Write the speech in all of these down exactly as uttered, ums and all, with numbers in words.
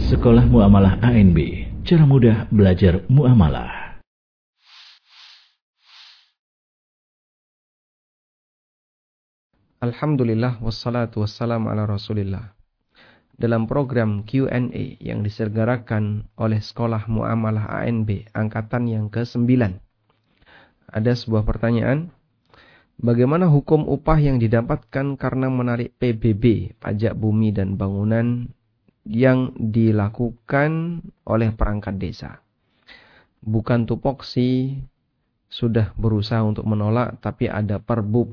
Sekolah Muamalah A N B, cara mudah belajar muamalah. Alhamdulillah wassalatu wassalamu ala Rasulillah. Dalam program Q and A yang diselenggarakan oleh Sekolah Muamalah A N B angkatan yang kesembilan, ada sebuah pertanyaan: bagaimana hukum upah yang didapatkan karena menarik P B B, pajak bumi dan bangunan, yang dilakukan oleh perangkat desa? Bukan tupoksi sudah berusaha untuk menolak, tapi ada perbub.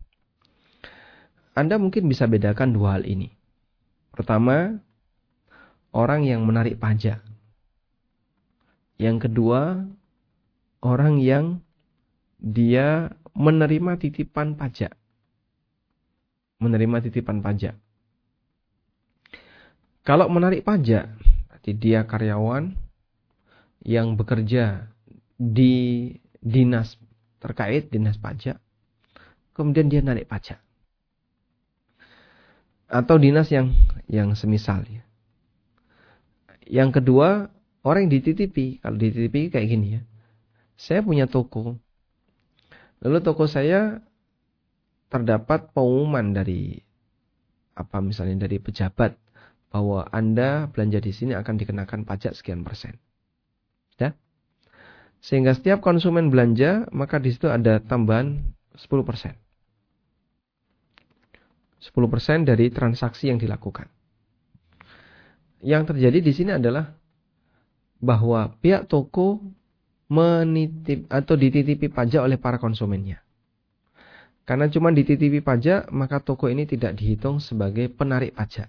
Anda mungkin bisa bedakan dua hal ini. Pertama, orang yang menarik pajak. Yang kedua, orang yang dia menerima titipan pajak. Menerima titipan pajak. Kalau menarik pajak, berarti dia karyawan yang bekerja di dinas terkait, dinas pajak, kemudian dia narik pajak. Atau dinas yang yang semisal ya. Yang kedua, orang yang dititipi. Kalau dititipi kayak gini ya. Saya punya toko. Lalu toko saya terdapat pengumuman dari apa misalnya dari pejabat bahwa Anda belanja di sini akan dikenakan pajak sekian persen. Ya. Sehingga setiap konsumen belanja, maka di situ ada tambahan sepuluh persen. sepuluh persen dari transaksi yang dilakukan. Yang terjadi di sini adalah bahwa pihak toko menitip atau dititipi pajak oleh para konsumennya. Karena cuma dititipi pajak, maka toko ini tidak dihitung sebagai penarik pajak.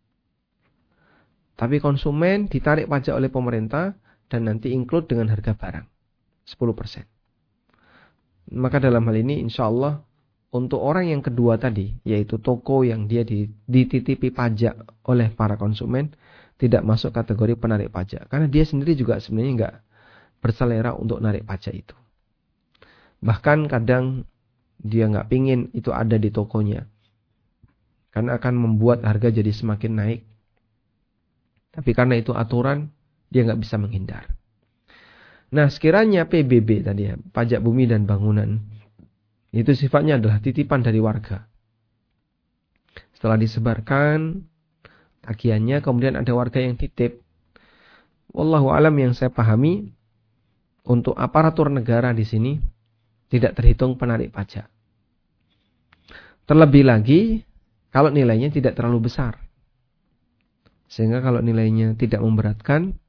Tapi konsumen ditarik pajak oleh pemerintah dan nanti include dengan harga barang sepuluh persen. Maka dalam hal ini insya Allah untuk orang yang kedua tadi, yaitu toko yang dia dititipi pajak oleh para konsumen, tidak masuk kategori penarik pajak. Karena dia sendiri juga sebenarnya nggak berselera untuk narik pajak itu. Bahkan kadang dia nggak pingin itu ada di tokonya. Karena akan membuat harga jadi semakin naik. Tapi karena itu aturan, dia nggak bisa menghindar. Nah, sekiranya P B B tadi ya, pajak bumi dan bangunan, itu sifatnya adalah titipan dari warga. Setelah disebarkan tagihannya, kemudian ada warga yang titip. Wallahu alam, yang saya pahami, untuk aparatur negara di sini tidak terhitung penarik pajak. Terlebih lagi kalau nilainya tidak terlalu besar. Sehingga kalau nilainya tidak memberatkan,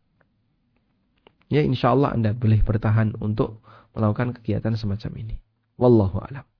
ya insya Allah Anda boleh bertahan untuk melakukan kegiatan semacam ini. Wallahu a'lam.